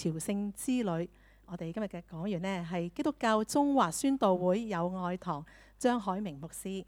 朝聖之旅。我哋今日嘅講員呢係基督教中華宣道會友愛堂張海明牧師。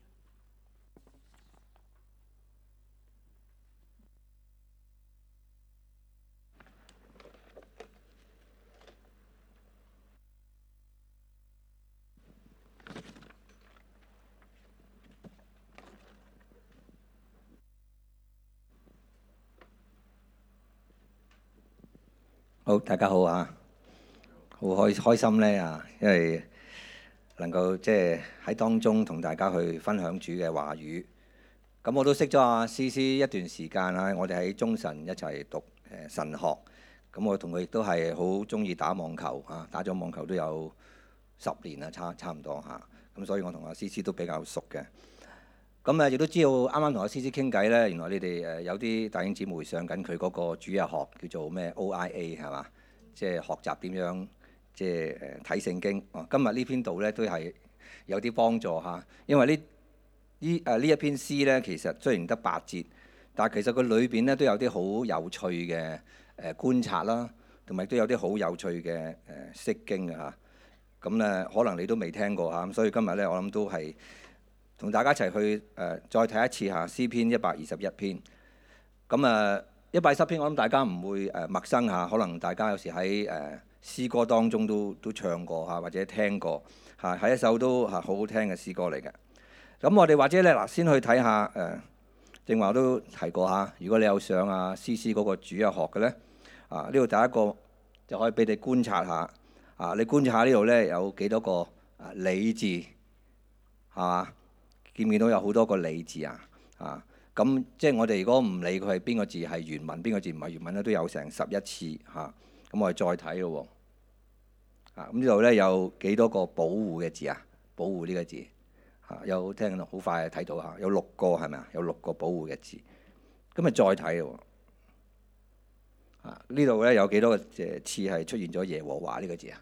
好，大家好啊！好開心咧啊，因為能夠即係喺當中同大家去分享主嘅話語。咁我都識咗阿思思一段時間啦，我哋喺中神一齊讀神學。咁我同佢亦都係好中意打網球啊，打咗網球都有10年啦，差唔多嚇。咁所以我同阿思思都比較熟嘅。咁亦都知道啱啱同阿思思傾偈咧，原來你哋有啲弟兄姊妹上緊佢嗰個主日學，叫做咩 OIA 係嘛？即係學習點樣即係睇聖經。今日呢篇道咧都係有啲幫助嚇，因為呢一篇詩咧，其實雖然得8節，但係其實佢裏邊咧都有啲好有趣嘅觀察啦，同埋都有啲好有趣嘅釋經嘅嚇。咁咧可能你都未聽過嚇，咁所以今日咧我諗都係同大家一齊去再睇一次嚇詩篇121篇。咁121篇我諗大家唔會陌生嚇，可能大家有時喺詩歌當中都唱過嚇，或者聽過嚇，係一首都好好聽嘅詩歌嚟嘅。咁我哋或者咧嗱，先去睇下正話都提過嚇，如果你有上思思嗰個主日學嘅咧呢度第一個就可以俾你觀察下你觀察下呢度咧有幾多個你字係嘛？見唔見到有好多個你字咁即係我哋如果唔理佢係邊個字係原文，邊個字唔係原文咧，都有成11次嚇。咁我哋再睇咯喎。咁呢度咧有幾多個保護嘅字啊？保護呢個字有聽到好快睇到有6個係咪啊？有6個保護嘅字。咁咪再睇咯喎。呢度咧有幾多個次係出現咗耶和華呢個字啊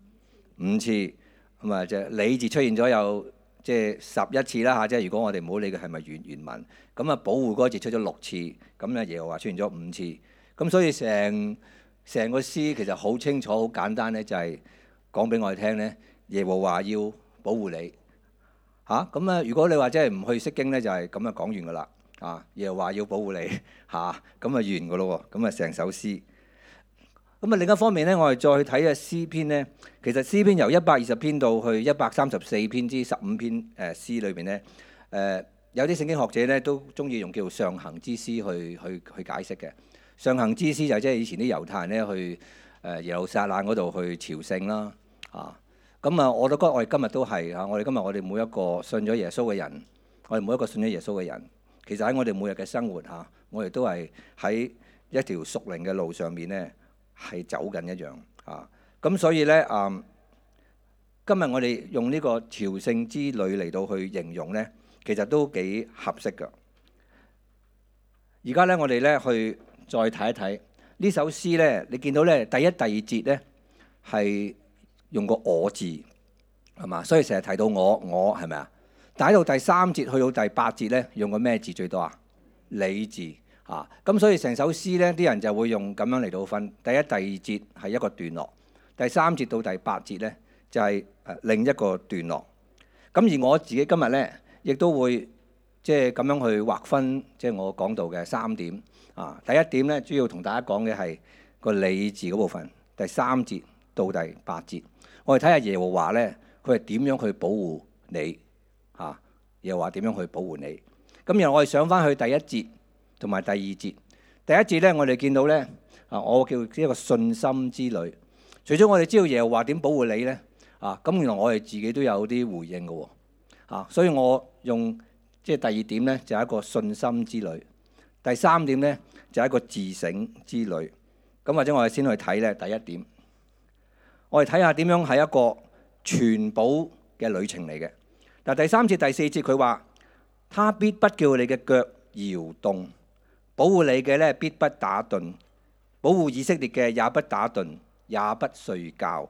？5次。咁啊，即係你字出現咗有即係11次啦嚇。即係如果我哋唔好理佢係咪原文，咁保護嗰個字出咗6次，咁咧耶和華出現咗5次。咁所以成個詩其實好清楚、好簡單咧，就係講俾我哋聽咧，耶和華要保護你咁如果你話即係唔去釋經咧，就係咁講完噶啦耶和華要保護你咁完噶咯喎，咁成首詩。咁另一方面咧，我哋再去睇詩篇咧，其實詩篇由120篇到去134篇之15篇詩裏邊咧，有啲聖經學者咧都中意用叫做上行之詩去解釋嘅。上行之詩就即係以前啲猶太人咧去耶路撒冷嗰度去朝聖啦咁我覺得我哋今日都係我哋每一個信咗耶穌嘅人，我哋每一個信咗耶穌嘅人，其實喺我哋每日嘅生活我哋都係喺一條屬靈嘅路上面咧係走緊一樣咁所以咧今日我哋用呢個朝聖之旅嚟到去形容咧，其實都幾合適㗎。而家咧我哋咧去再睇一睇呢首詩咧，你見到咧第一、第2節咧係用個我字係嘛，所以成日提到我係咪啊？但喺到第3節去到第8節咧，用個咩字最多啊？你字咁所以成首詩咧，啲人就會用咁樣嚟到分。第一、第2節係一個段落，第3節到第8節咧就係另一個段落。咁而我自己今日咧亦都會即係咁樣去劃分，即係我講到嘅3點第一點咧，主要同大家講嘅係個你字嗰部分，第3節到第8節。我哋睇下耶和華咧，佢係點樣去保護你耶和華點樣去保護你？咁然後我哋上翻去第1節同埋第2節。第1節咧，我哋見到咧我叫一個信心之旅。除咗我哋知道耶和華點保護你咧咁原來我哋自己都有啲回應嘅喎所以我用即係第2點咧，就係一個信心之旅。第3點咧就係一個自省之旅。咁或者我哋先去睇咧第1點。我哋睇下點樣係一個全保嘅旅程嚟嘅。但第3節、第4節佢話：他必不叫你嘅腳搖動，保護你嘅咧必不打盹，保護以色列嘅也不打盹，也不睡覺。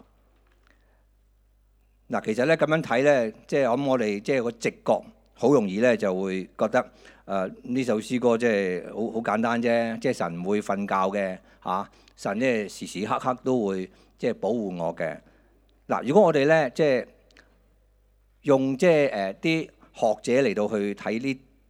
嗱，其實咧咁樣睇咧，即係我哋即係個直覺，好容易咧就會覺得呢首詩歌即係好簡單啫，即係神唔會瞓覺嘅神咧時時刻刻都會即係保護我嘅。嗱，如果我哋咧即係用即係啲學者嚟到去睇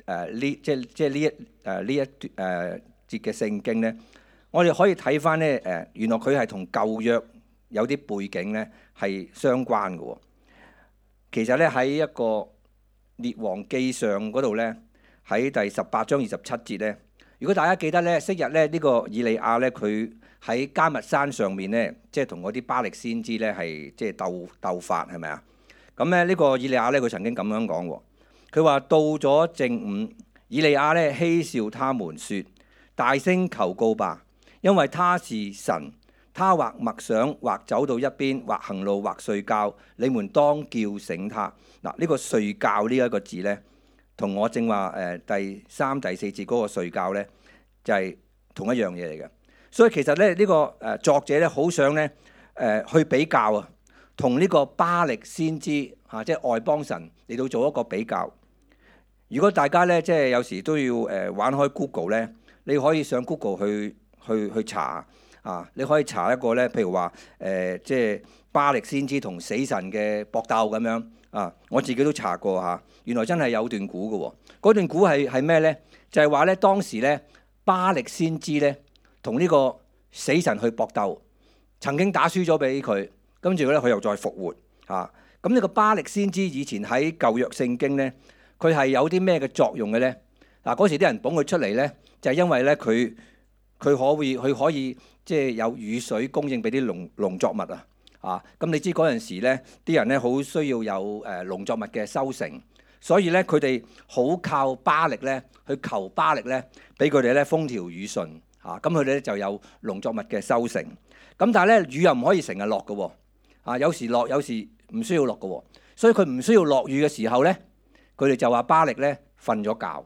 呢一節嘅聖經咧，我哋可以睇翻咧原來佢係同舊約有啲背景咧係相關嘅喎。其實咧喺一個列王記上嗰度咧，喺第18章27節咧，如果大家記得咧，昔日咧呢個以利亞咧，佢喺迦密山上面咧，即係同嗰啲巴力先知咧係即係鬥法，係咪啊？咁咧呢個以利亞咧，佢曾經咁樣講喎，佢話到咗正午，以利亞咧嬉笑他們說：大聲求告吧，因為他是神。他或默想，或走到一邊，或行路，或睡覺，你們當叫醒他。嗱，呢個睡覺呢一個字呢，同我正話第3、第4節嗰個睡覺呢，就係同一樣嘢嚟嘅。所以其實咧，呢個作者咧，好想咧去比較啊，同呢個巴力先知啊，即係外邦神嚟到做一個比較。如果大家咧即係有時都要玩開 Google 咧，你可以上 Google 去查。你可以查一個咧，譬如話即係巴力先知同死神嘅搏鬥咁樣啊！我自己都查過嚇，原來真係有段古嘅喎。嗰段古係咩咧？就係話咧，當時咧巴力先知咧同呢個死神去搏鬥，曾經打輸咗俾佢，跟住咧佢又再復活嚇。咁呢個巴力先知以前喺舊約聖經咧，佢係有啲咩嘅作用嘅咧？嗱，嗰時啲人捧佢出嚟咧，就係因為咧佢可以即係有雨水供應俾啲農作物啊！咁你知嗰陣時咧，啲人咧好需要有農作物嘅收成，所以咧佢哋好靠巴力咧去求巴力咧，俾佢哋咧風調雨順啊！咁佢哋咧就有農作物嘅收成。咁但係咧雨又唔可以成日落嘅喎，有時落有時唔需要落嘅喎，所以佢唔需要落雨嘅時候咧，佢哋就話巴力咧瞓咗覺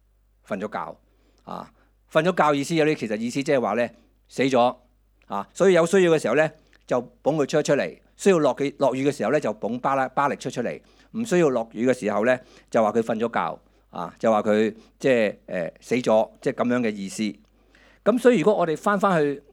啊！瞓咗覺意思有啲其實意思即係話咧死咗啊，所以有需要嘅時候咧就捧佢出嚟，需要落雨嘅時候咧就捧巴力出嚟，唔需要落雨嘅時候咧就話佢瞓咗覺啊，就話佢即係死咗，即係咁樣嘅意思。咁所以如果我哋翻去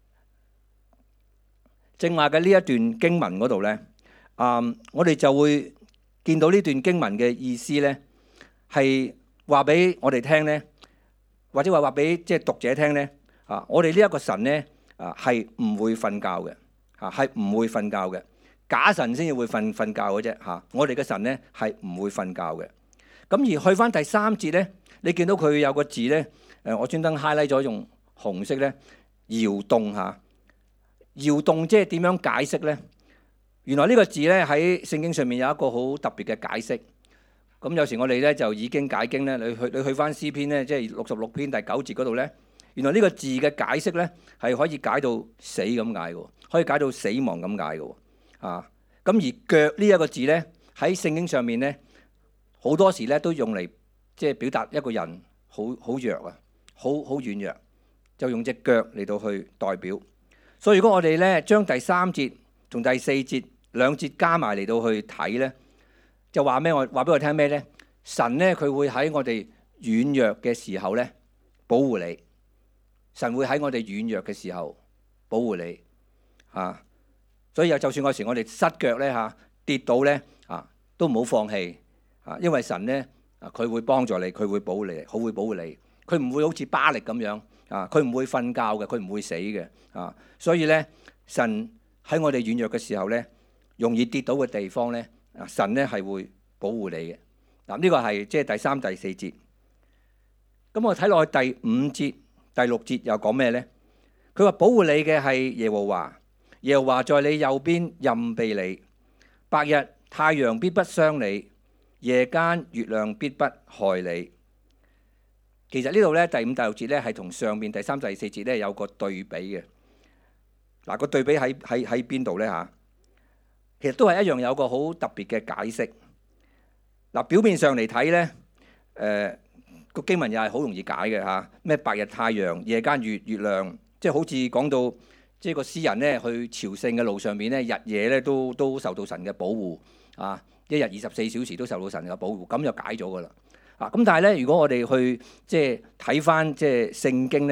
正話嘅呢一段經文嗰度咧，我哋就會見到呢段經文嘅意思咧係話俾我哋聽咧。或者話俾即係讀者聽咧，我哋呢一個神咧，係唔會瞓覺嘅，係唔會瞓覺嘅，假神先至會瞓覺嘅啫，我哋嘅神咧係唔會瞓覺嘅。咁而去翻第3節咧，你見到佢有個字咧，我專登 highlight 咗用紅色咧，搖動嚇，搖動即係點樣解釋咧？原來呢個字咧喺聖經上面有一個好特別嘅解釋。咁有時我哋咧就以經解經咧，你去翻詩篇咧，即係66篇第9節嗰度咧，原來呢個字嘅解釋咧係可以解到死咁解嘅，可以解到死亡咁解嘅。咁而腳呢一個字咧喺聖經上面咧好多時咧都用嚟即係表達一個人好弱啊，好軟弱，就用隻腳嚟到去代表。所以如果我哋咧將第3節同第4節兩節加埋嚟到去睇咧，就話咩？我話俾我聽咩咧？神咧佢會喺我哋軟弱嘅時候咧保護你。神會喺我哋軟弱嘅時候保護你啊！所以就算有時我哋失腳咧跌倒咧都唔好放棄啊！因為神咧佢會幫助你，佢會保護你，好會保護你。佢唔會好似巴力咁樣佢唔會瞓覺嘅，佢唔會死嘅啊！所以咧，神喺我哋軟弱嘅時候咧，容易跌倒嘅地方咧。神咧係會保護你嘅。呢個係即係第3、第4節。咁我睇落去第5節、第6節又講咩咧？佢話保護你嘅係耶和華，耶和華在你右邊蔭庇你，白日太陽必不傷你，夜間月亮必不害你。其實呢度咧第5、第6節咧係同上面第3、第4節咧有個對比嘅。個對比喺邊度咧嚇？其實都係一樣有個好特別嘅解釋。表面上嚟睇咧，個經文又係好容易解嘅嚇。咩白日太陽，夜間月亮，即係好似講到即係個詩人咧去朝聖嘅路上面咧，日夜咧都受到神嘅保護啊！一日24小時都受到神嘅保護，咁就解咗噶啦。咁但係咧，如果我哋去即係睇翻即係聖經咧，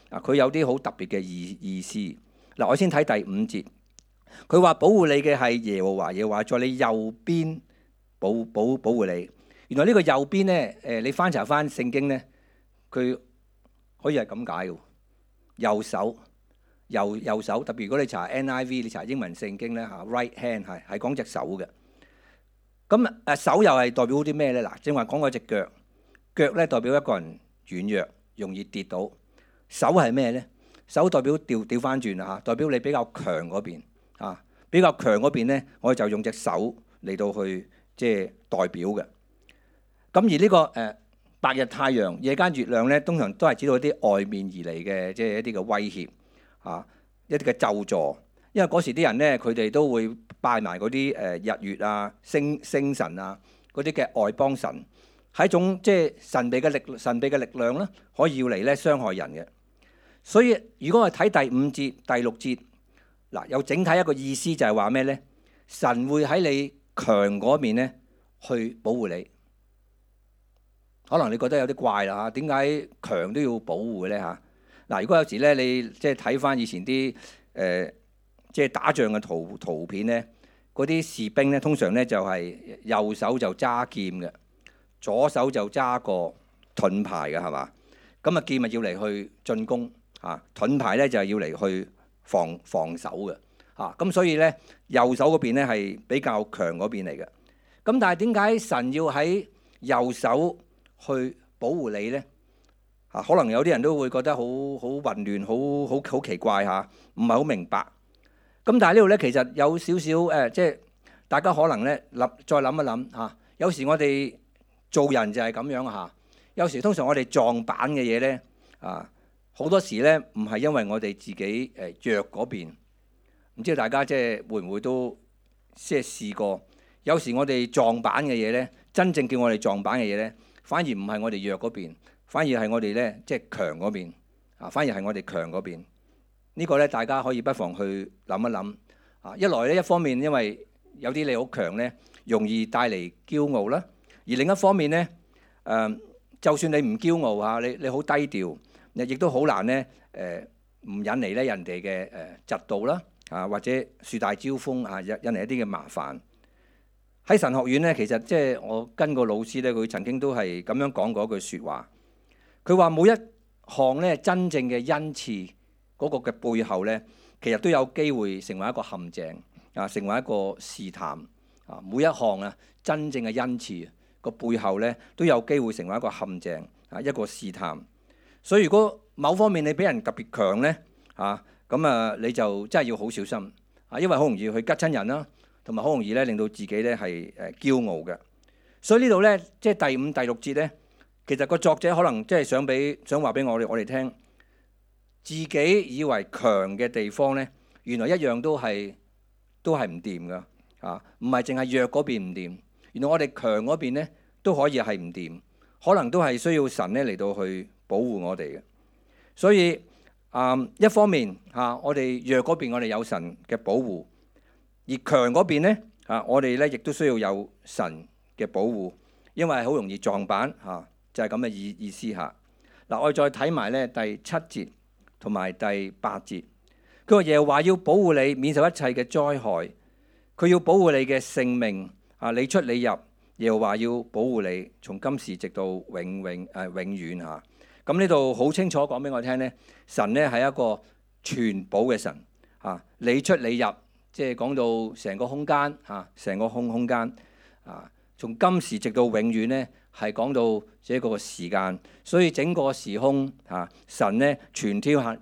佢有啲好特別嘅意思。嗱，我先睇第5節，佢話保護你嘅係耶和華，耶和華在你右邊保護你。原來呢個右邊咧，你翻查翻聖經咧，佢可以係咁解嘅，右手。右手，特別如果你查 NIV， 你查英文聖經咧嚇 ，right hand 係講隻手嘅。咁手又係代表啲咩咧？嗱，正話講嗰隻腳，腳咧代表一個人軟弱，容易跌倒。手係咩咧？手代表調翻轉啦嚇，代表你比較強嗰邊啊，比較強嗰邊咧，我哋就用隻手嚟到去即係代表嘅。咁而呢個白日太陽、夜間月亮咧，通常都係指到一啲外面而嚟嘅，即係一啲嘅威脅。一啲嘅咒詛，因為嗰時啲人咧，佢哋都會拜埋嗰啲日月啊、星神啊嗰啲嘅外邦神，係一種即係神秘嘅力量啦，可以要嚟咧傷害人嘅。所以如果我睇第5節、第6節，嗱有整體一個意思就係話咩咧？神會喺你強嗰面咧去保護你。可能你覺得有啲怪啦嚇，點解強都要保護咧嚇？嗱，如果有時咧，你即係睇翻以前啲即係打仗嘅圖片咧，嗰啲士兵咧，通常咧就係右手就揸劍嘅，左手就揸個盾牌嘅，係嘛？咁啊劍咪要嚟去進攻嚇，盾牌咧就係要嚟去防守嘅嚇。咁所以咧，右手嗰邊咧係比較強嗰邊嚟嘅。咁但係點解神要喺右手去保護你咧？可能有啲人都會覺得好混亂，好奇怪嚇，唔係好明白。咁但係呢度咧，其實有少少即係大家可能咧再諗一諗嚇。有時我哋做人就係咁樣嚇。有時通常我哋撞板嘅嘢咧好多時咧唔係因為我哋自己弱嗰邊。唔知道大家即係會唔會都即係試過？有時我哋撞板嘅嘢咧，真正叫我哋撞板嘅嘢咧，反而唔係我哋弱嗰邊。反而係我哋咧，即係強嗰邊反而係我哋強嗰邊。呢個咧，大家可以不妨去諗一諗一來咧，一方面因為有啲你好強咧，容易帶嚟驕傲啦；而另一方面咧，就算你唔驕傲你好低調，亦都好難咧唔引嚟咧人哋嘅嫉妒啦或者樹大招風引嚟一啲嘅麻煩。喺神學院咧，其實即係我跟個老師咧，佢曾經都係咁樣講過一句説話。佢話每一項咧真正嘅恩賜嗰個嘅背後咧，其實都有機會成為一個陷阱成為一個試探每一項真正嘅恩賜個背後咧，都有機會成為一個陷阱一個試探。所以如果某方面你俾人特別強咧咁你就真係要好小心因為好容易去吉親人啦，同埋好容易咧令到自己咧係驕傲嘅。所以呢度咧，即係第5、第6節咧。其實個作者可能即係想話俾我哋聽，自己以為強嘅地方咧，原來一樣都係唔掂噶唔係淨係弱嗰邊唔掂。原來我哋強嗰邊咧都可以係唔掂，可能都係需要神咧嚟到去保護我哋嘅。所以一方面我哋弱嗰邊我哋有神嘅保護，而強嗰邊咧我哋咧亦都需要有神嘅保護，因為好容易撞板就係咁嘅意思嚇。嗱，我哋再睇埋咧第7節同埋第8節。佢話耶和華要保護你，免受一切嘅災害。佢要保護你嘅性命你出你入。耶和華要保護你，從今時直到永遠嚇。咁呢度好清楚講俾我聽咧，神咧係一個全保嘅神你出你入，即係講到成個空間成個空間從今時直到永遠咧。係講到這個時間，所以整個時空神咧全天候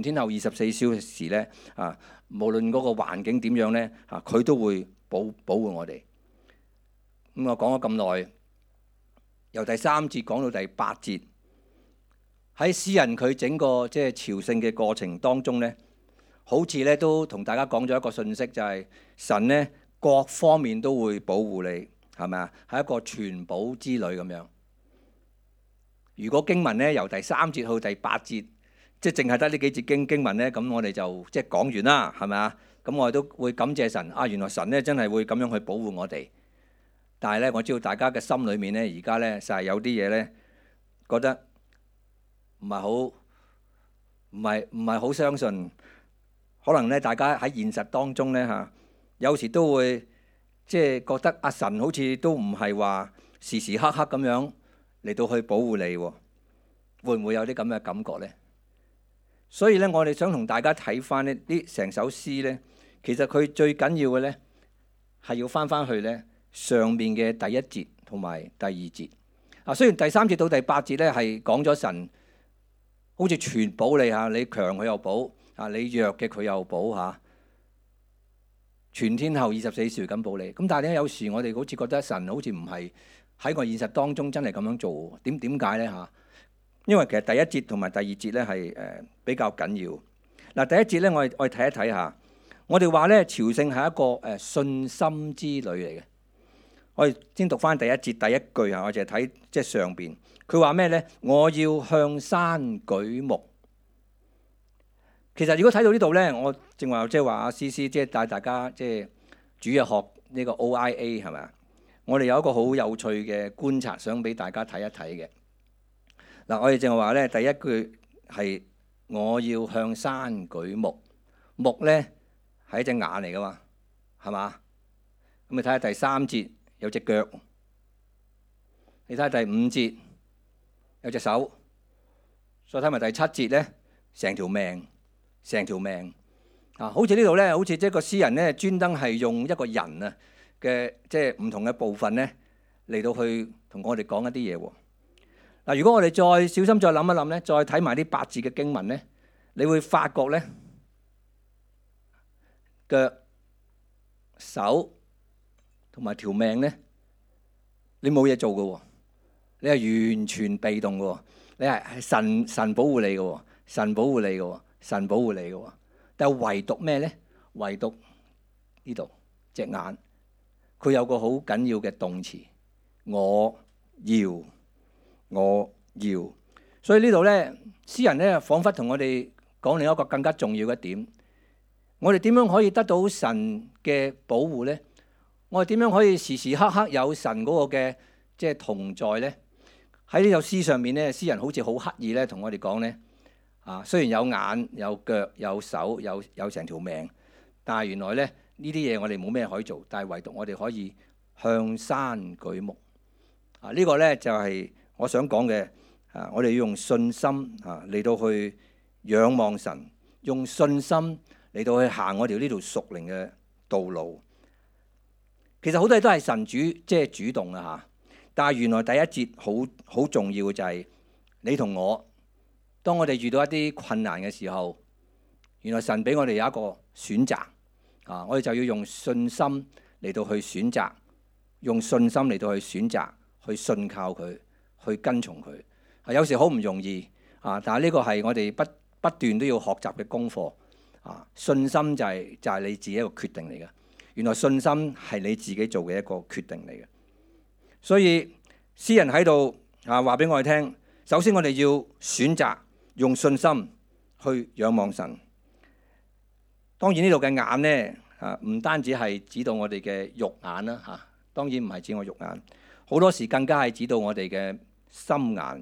24小時咧無論嗰個環境點樣咧佢都會保護我哋。咁我講咗咁耐，由第3節講到第8節，喺詩人佢整個即係朝聖嘅過程當中咧，好似咧都同大家講咗一個信息，就係神咧各方面都會保護你。係咪啊？係一個全保之旅咁樣。如果經文咧由第3節到第8節，即係淨係得呢幾節經文咧，咁我哋就即係講完啦，係咪啊？咁我哋都會感謝神原來神咧真係會咁樣去保護我哋。但係咧，我知道大家嘅心裏面咧，而家咧就係有啲嘢咧覺得唔係唔係好相信。可能咧，大家喺現實當中咧嚇，有時都會即係覺得阿神好似都唔係話時時刻刻咁樣嚟到去保護你喎，會唔會有啲咁嘅感覺咧？所以咧，我哋想同大家睇翻呢成首詩咧，其實佢最緊要嘅咧係要翻去咧上面嘅第一節同埋第二節。啊，雖然第3節到第8節咧係講咗神好似全保你嚇，你強佢又保。啊！你弱嘅佢又保嚇，全天候24小時咁保你。咁但係咧，有時我哋好似覺得神好似唔係喺個現實當中真係咁樣做。點解咧嚇？因為其實第一節同埋第二節咧係比較緊要。嗱，第一節咧，我哋睇一睇下。我哋話咧朝聖係一個信心之旅嚟嘅。我哋先讀翻第一節第一句嚇，我淨係睇即係上邊。佢話咩咧？我要向山舉目。其實如果睇到呢度咧，我正話即係話阿思思即係帶大家即係主日學呢個 OIA 係咪啊？我哋有一個好有趣嘅觀察，想俾大家睇一睇嘅。嗱，我哋正話咧，第一句係我要向山舉目，目咧係一隻眼嚟噶嘛，係嘛？咁你睇下第3節有隻腳，你睇下第5節有隻手，再睇埋第7節咧，成條命啊！好似呢度咧，好似即係個詩人咧，專登係用一個人啊嘅即係唔同嘅部分咧嚟到去同我哋講一啲嘢喎。嗱，如果我哋再小心再諗一諗咧，再睇埋啲8節嘅經文咧，你會發覺咧腳、手同埋條命咧，你冇嘢做嘅喎，你係完全被動嘅喎，你係神保護你嘅喎，神保護你嘅喎。神保護你嘅喎，但係唯獨咩咧？唯獨呢度隻眼，佢有個好緊要嘅動詞，我要。所以呢度咧，詩人咧彷彿同我哋講另一個更加重要嘅點。我哋點樣可以得到神嘅保護咧？我哋點樣可以時時刻刻有神嗰個嘅即係同在咧？喺呢首詩上面咧，詩人好似好刻意咧同我哋講咧。啊，雖然有眼、有腳、有手、有成條命，但係原來咧呢啲嘢我哋冇咩可以做，但係唯獨我哋可以向山舉目。啊，呢個咧就係我想講嘅。啊，我哋要用信心啊嚟到去仰望神，用信心嚟到去行我哋呢條屬靈嘅道路。其實好多嘢都係神即係主動啊嚇，但係原來第一節好重要嘅就係你同我。當我哋遇到一啲困難嘅時候，原來神俾我哋有一個選擇啊！我哋就要用信心嚟到去選擇，用信心嚟到去選擇，去信靠佢，去跟從佢。有時好唔容易啊，但係呢個係我哋不斷都要學習嘅功課啊！信心就係你自己一個決定嚟嘅。原來信心係你自己做嘅一個決定嚟嘅。所以詩人喺度啊話俾我哋聽，首先我哋要選擇。用信心去仰望神。當然呢度嘅眼呢，唔單止係指到我哋嘅肉眼啦嚇，當然唔係指我肉眼，好多時更加係指到我哋嘅心眼。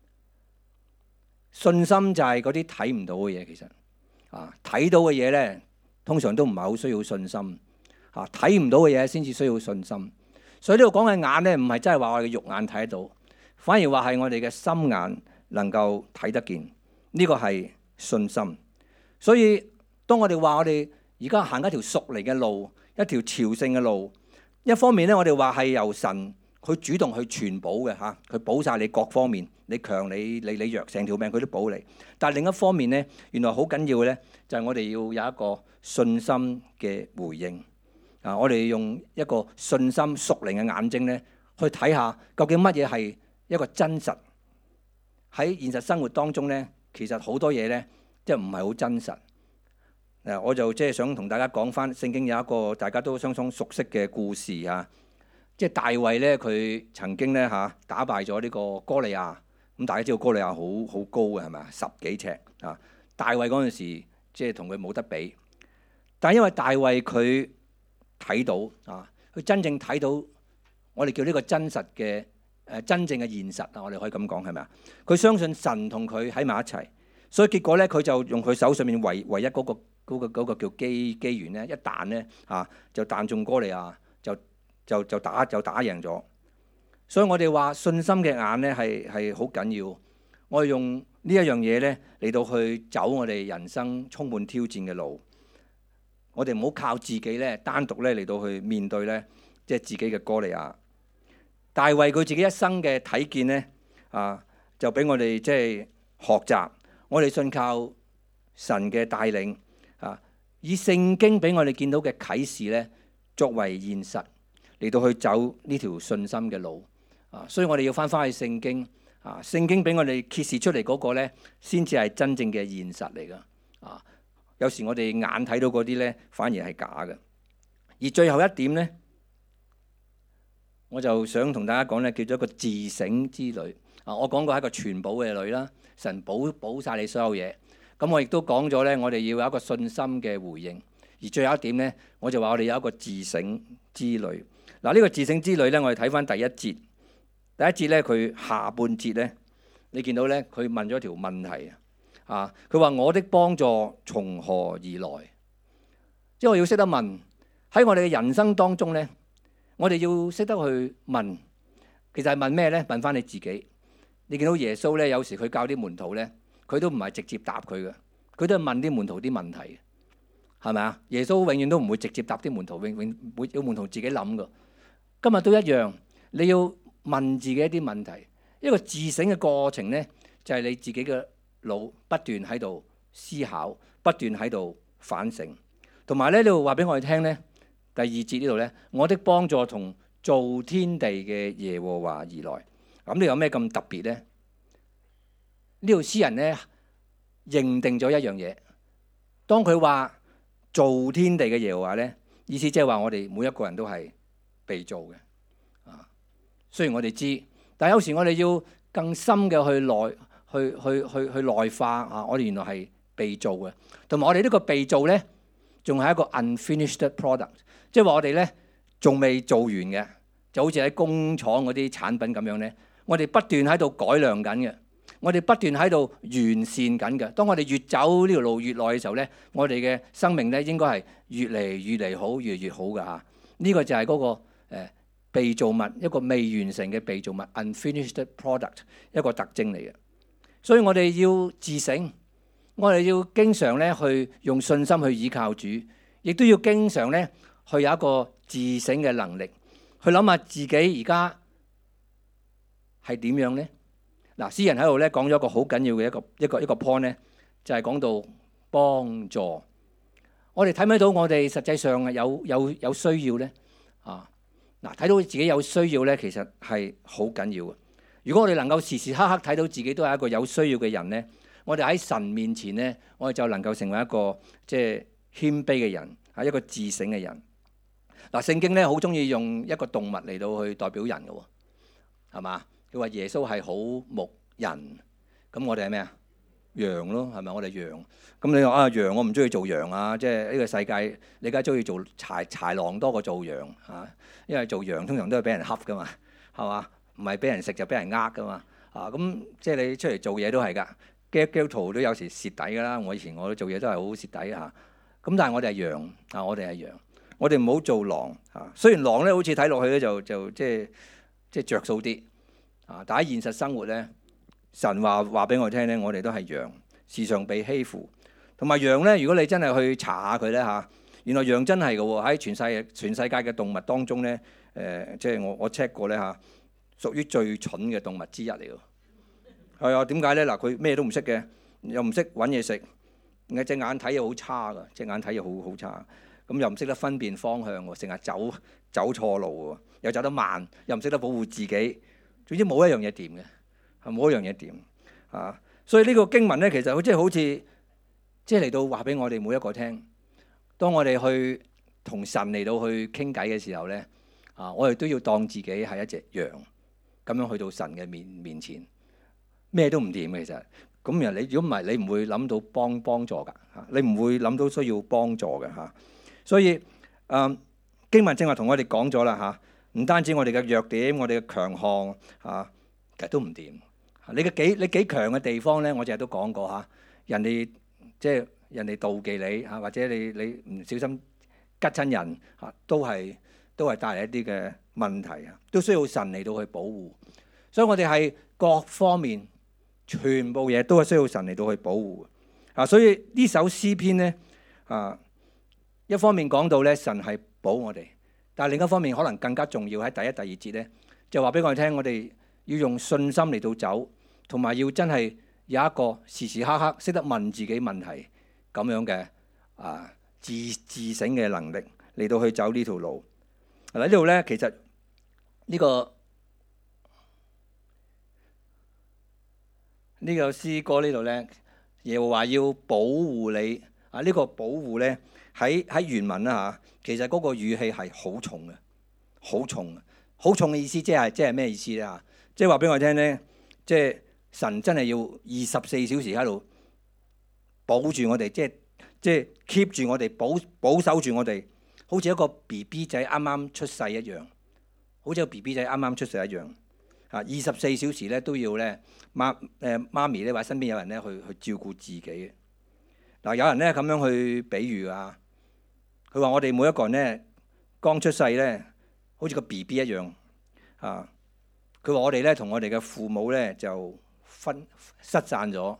信心就係嗰啲睇唔到嘅嘢，其實睇到嘅嘢呢，通常都唔係好需要信心。睇唔到嘅嘢先至需要信心。所以呢度講嘅眼呢，唔係真係話我哋嘅肉眼睇得到，反而話係我哋嘅心眼能夠睇得見。呢個係信心，所以當我哋話我哋而家行一條屬靈嘅路，一條朝聖嘅路，一方面咧，我哋話係由神佢主動去全保嘅嚇，佢保晒你各方面，你強你弱，成條命佢都保你。但係另一方面咧，原來好緊要嘅咧，就係我哋要有一個信心嘅回應啊！我哋用一個信心屬靈嘅眼睛咧，去睇下究竟乜嘢係一個真實喺現實生活當中咧。其實好多嘢咧，即係唔係好真實。我就即係想同大家講翻聖經有一個大家都相當熟悉嘅故事啊。即係大衛咧，佢曾經咧打敗咗呢個哥利亞。咁大家知道哥利亞好高嘅係咪啊？10幾尺啊！大衛嗰陣時即係同佢冇得比。但係因為大衛佢睇到啊，佢真正睇到我哋叫呢個真實嘅。真正嘅現實啊，我哋可以咁講係咪啊？佢相信神同佢喺埋一齊， 所以結果咧，佢就用佢手上面唯一嗰個叫機緣咧，一彈咧就彈中哥利亞，就打贏咗。所以我哋話信心嘅眼咧係好緊要。我哋用呢一樣嘢咧嚟到去走我哋人生充滿挑戰嘅路。我哋唔好靠自己咧，單獨咧嚟到去面對咧，即係自己嘅哥利亞。大衛佢自己一生嘅體見咧就俾我哋即係學習。我哋信靠神嘅帶領以聖經俾我哋見到嘅啟示咧，作為現實嚟到去走呢條信心嘅路所以我哋要翻去聖經聖經俾我哋揭示出嚟嗰個咧，先至係真正嘅現實嚟噶有時我哋眼睇到嗰啲咧，反而係假嘅。而最後一點咧，我就想同大家講咧，叫做一個自省之旅我講過係一個全保嘅旅啦。神保晒你所有嘢，咁我亦都講咗咧，我哋要有一個信心嘅回應。而最後一點咧，我就話我哋有一個自省之旅。嗱，呢個自省之旅咧，我哋睇翻第一節。第一節咧，佢下半節咧，你見到咧，佢問咗條問題佢話我的幫助從何而來？即係我要識得問喺我哋嘅人生當中咧，我哋要識得去問，其實係問咩咧？問翻你自己。你見到耶穌咧，有時佢教啲門徒咧，佢都唔係直接答佢嘅，佢都係問啲門徒啲問題，係咪啊？耶穌永遠都唔會直接答啲門徒，永遠會要門徒自己諗㗎。今日都一樣，你要問自己一啲問題，一個自省嘅過程咧，就係你自己嘅腦不斷喺度思考，不斷喺度反省，同埋咧，你會話俾我哋聽咧，第二節呢度咧，我的幫助從造天地嘅耶和華而來。咁你有咩咁特別咧？呢度詩人咧認定咗一樣嘢，當佢話造天地嘅耶和華咧，意思即係話我哋每一個人都係被造嘅雖然我哋知，但係有時我哋要更深嘅去內化我哋原來係被造嘅，同埋我哋呢個被造咧，仲係一個 unfinished product， 即係話我哋咧仲未做完嘅，就好似喺工廠嗰啲產品咁樣咧。我哋不斷喺度改良緊嘅，我哋不斷喺度完善緊嘅。當我哋越走呢條路越耐嘅時候咧，我哋嘅生命咧應該係越嚟好，越嚟越好嘅呢個就係嗰個被造物，一個未完成嘅被造物 unfinished product 一個特徵嚟嘅。所以我哋要自省，我哋要經常咧去用信心去倚靠主，亦都要經常咧去有一個自省嘅能力，去諗下自己而家係點樣咧？嗱，詩人喺度咧講咗一個好緊要嘅一個 point 咧，就係講到幫助。我哋睇唔睇到我哋實際上有需要咧？嗱，睇到自己有需要咧，其實係好緊要嘅。如果我哋能夠時時刻刻睇到自己都係一個有需要嘅人咧，我哋喺神面前咧，我哋就能夠成為一個即係謙卑嘅人，係一個自省嘅人。嗱，聖經咧好中意用一個動物嚟到去代表人嘅，係嘛？佢話耶穌係好牧人，咁我哋係咩啊？羊咯，係咪？我哋羊。咁你話羊，我唔中意做羊啊！即係呢個世界，你而家中意做豺狼多過做羊因為做羊通常都係俾人恰噶嘛，係嘛？唔係俾人食就俾人呃噶嘛。咁即係你出嚟做嘢都係㗎，基督徒都有時蝕底㗎啦。我以前我做嘢都係好蝕底咁但係我哋係羊我哋係羊，我哋唔好做狼雖然狼咧好似睇落去咧就即係着數啲但喺現實生活咧，神話俾我聽咧，我哋都係羊，時常被欺負。同埋羊咧，如果你真係去查下佢咧原來羊真係嘅喎，喺全世界嘅動物當中咧，即係我 check 過咧屬於最蠢嘅動物之一嚟㗎。係啊，點解咧？嗱，佢咩都唔識嘅，又唔識揾嘢食，隻眼睇又好差㗎，隻眼睇又好差。咁又唔識得分辨方向喎，成日走錯路喎，又走得慢，又唔識得保護自己。總之冇一樣嘢掂嘅，冇一樣嘢掂所以呢個經文咧，其實即係好似即係嚟到話俾我哋每一個聽。當我哋去同神嚟到去傾偈嘅時候咧，我哋都要當自己係一隻羊咁樣去到神嘅面前，咩都唔掂嘅其實。咁你如果唔係，你唔會諗到幫助㗎你唔會諗到需要幫助嘅所以經文正話同我哋講咗啦唔單止我哋嘅弱點，我哋嘅強項其實都唔掂。你幾強嘅地方咧，我淨係都講過人哋即係人哋妒忌你嚇，或者你唔小心吉親人嚇，都係帶嚟一啲嘅問題啊，都需要神嚟到去保護。所以我哋係各方面全部嘢都係需要神嚟到去保護啊。所以呢首詩篇咧一方面講到咧神係保我哋，但係另一方面可能更加重要喺第一、第二節咧，就話俾我哋聽，我哋要用信心嚟到走，同埋要真係有一個時時刻刻識得問自己問題咁樣嘅自省嘅能力嚟到去走呢條路。喺呢度咧，其實呢個詩歌呢度咧，耶和華要保護你啊！呢個保護咧喺原文啦嚇，其實嗰個語氣係好重嘅，好重嘅意思，即係咩意思咧嚇？即係話俾我聽咧，即係神真係要24小時喺度保住我哋，即係 keep 住我哋，保守住我哋，好似一個 BB 仔啱啱出世一樣，好似個 BB 仔啱啱出世一樣啊！24小時咧都要咧媽咪咧或者身邊有人咧去照顧自己。嗱，有人咧咁樣去比喻啊，佢話我哋每一個人咧剛出世咧，好似個 BB 一樣啊。佢話我哋咧同我哋嘅父母咧就失散咗。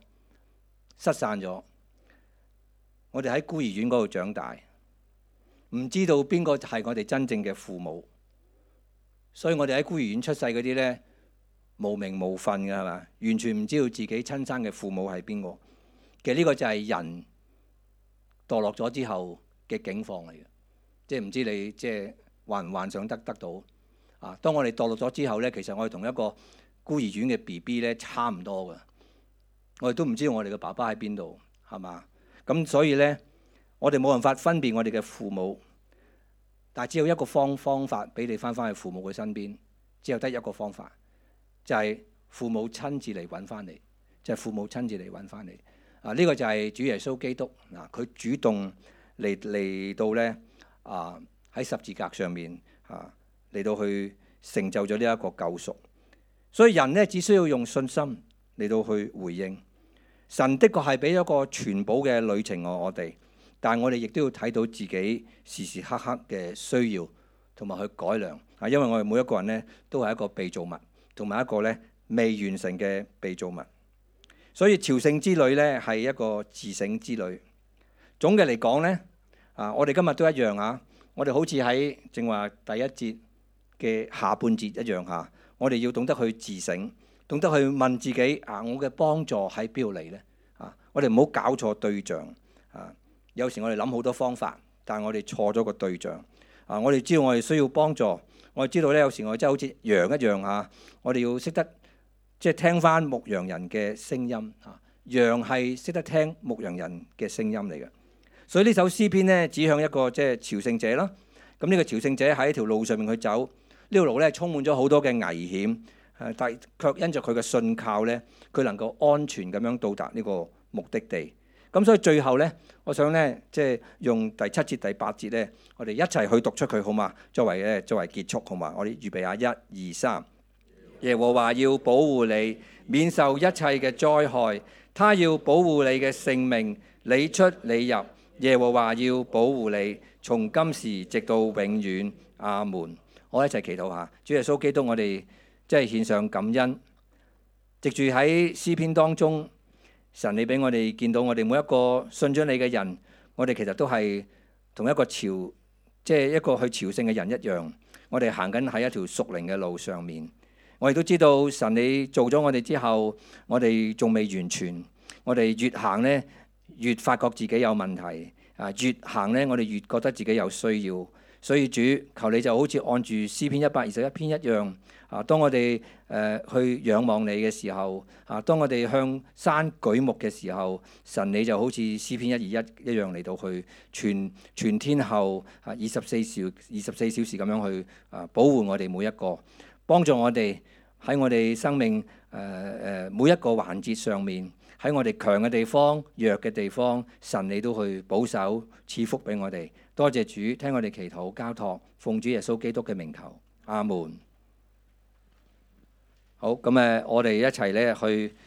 我哋喺孤兒院嗰度長大，唔知道邊個係我哋真正嘅父母，所以我哋喺孤兒院出世嗰啲咧無名無份嘅係嘛，完全唔知道自己親生嘅父母係邊個。其實呢個就係人墮落咗之後嘅境況嚟嘅，即係唔知你即係幻唔幻想得到啊？當我哋墮落咗之後咧，其實我哋同一個孤兒院嘅 BB 咧差唔多嘅，我哋都唔知道我哋嘅爸爸喺邊度，係嘛？咁所以咧，我哋冇辦法分辨我哋嘅父母，但係只有一個方法俾你翻去父母嘅身邊，只有得一個方法，就係父母親自嚟揾翻你，就係父母親自嚟揾翻你。啊！呢個就係主耶穌基督嗱，佢主動嚟到咧喺十字架上面嚟到去成就咗呢一個救贖。所以人咧只需要用信心嚟到去回應神，的確係俾咗個全保嘅旅程我哋，但係我哋亦都要睇到自己時時刻刻嘅需要同埋去改良啊！因為我哋每一個人咧都係一個被造物，同埋一個咧未完成嘅被造物。所以朝聖之旅咧係一個自省之旅。總嘅嚟講咧，我哋今日都一樣啊！我哋好似喺正話第一節嘅下半節一樣嚇，我哋要懂得去自省，懂得去問自己我嘅幫助喺邊度嚟咧？我哋唔好搞錯對象啊！有時我哋諗好多方法，但係我哋錯咗個對象我哋知道我哋需要幫助，我哋知道咧有時我哋真係好似羊一樣嚇，我哋要識得。即係聽翻牧羊人嘅聲音羊係識得聽牧羊人嘅聲音嚟嘅。所以呢首詩篇咧指向一個即係朝聖者啦。咁呢個朝聖者喺條路上面去走，呢條路咧充滿咗好多嘅危險，但卻因着佢嘅信靠咧，佢能夠安全咁樣到達呢個目的地。咁所以最後咧，我想咧即係用第7節、第8節咧，我哋一齊去讀出佢好嘛？作為結束好嘛？我哋預備下1、2、3。耶和華要保護你，免受一切嘅災害。他要保護你嘅性命，你出你入。耶和華要保護你，從今時直到永遠。阿門。我一齊祈禱下，主耶穌基督，我哋即係獻上感恩。藉住喺詩篇當中，神你俾我哋見到我哋每一個信咗你嘅人，我哋其實都係同一個即係一個去朝聖嘅人一樣，我哋行緊喺一條屬靈嘅路上面。我哋都知道神你做咗我哋之後，我哋仲未完全。我哋越行呢，越發覺自己有問題越行呢，我哋越覺得自己有需要。所以主求你就好似按住詩篇121篇一樣當我哋去仰望你嘅時候當我哋向山舉目嘅時候，神你就好似詩篇121一樣嚟到去全天候24小時咁樣去保護我哋每一個。幫助我哋喺我哋生命每一個環節上面，喺我哋強嘅地方、弱嘅地方，神你都去保守賜福俾我哋。多謝主，聽我哋祈禱交託，奉主耶穌基督嘅名求，阿門。好，咁我哋一齊咧去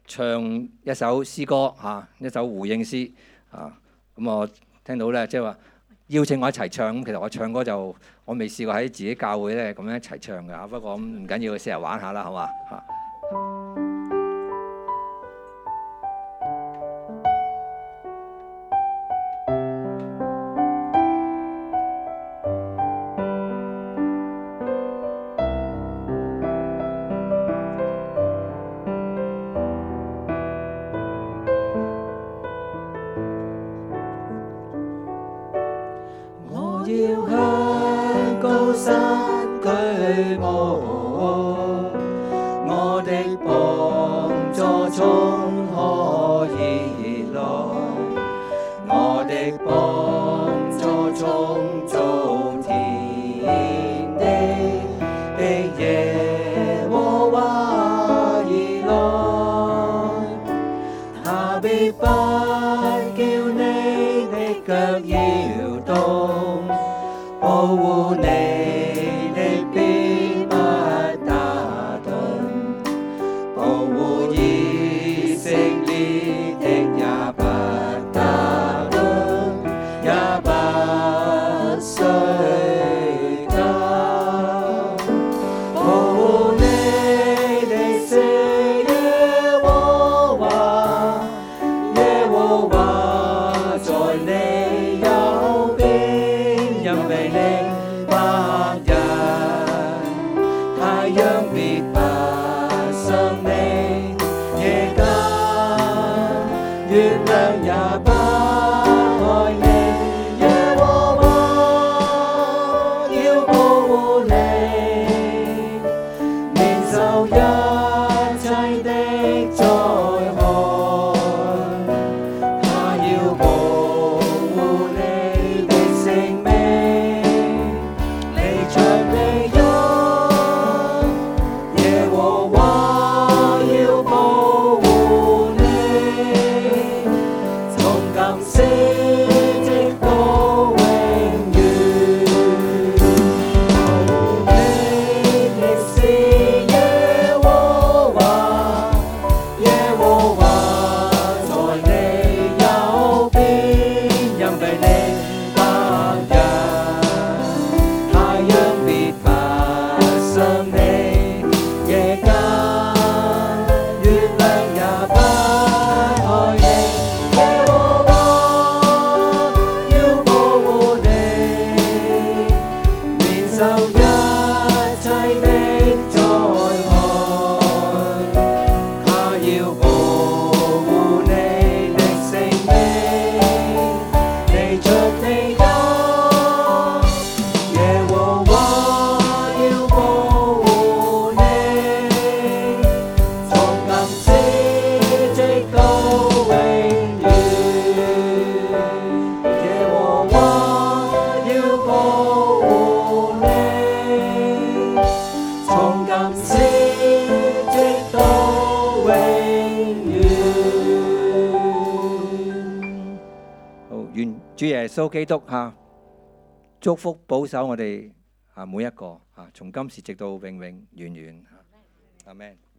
唱一首詩歌嚇，一首回應詩啊。咁我聽到咧，即係話邀請我一齊唱。咁其實我唱歌就我未試過喺自己教會咧咁樣一齊唱㗎。不過咁唔緊要，試下玩下啦，好嘛嚇。 要向高山舉目，我的幫助從何而來？我的幫助從造天地的耶和華而來，他必不叫你的腳搖動，保護你的必不打盹，保護以色列的也不打盹，也不睡覺，保護你的是耶和華，耶和華在你右邊，任庇你白日，太陽必不傷你，夜間月亮也不害你，耶和華要保護你，免受一切的災害，他要保護你的性命，離場離憂，耶和華要保護你，從今時直到永遠。保你的是耶和華，耶和華在你右邊，任庇你白日，太陽必不傷你，夜間月亮也不害你，耶和華要保護你，免受一切的災害，他要保護你的性命，離着離憂，耶和華要保護你，從今時直到永遠，耶和華要保護你，從今時直到永遠。 好，願主耶穌基督嚇祝福保守我哋每一個從今時直到永永遠遠。阿們。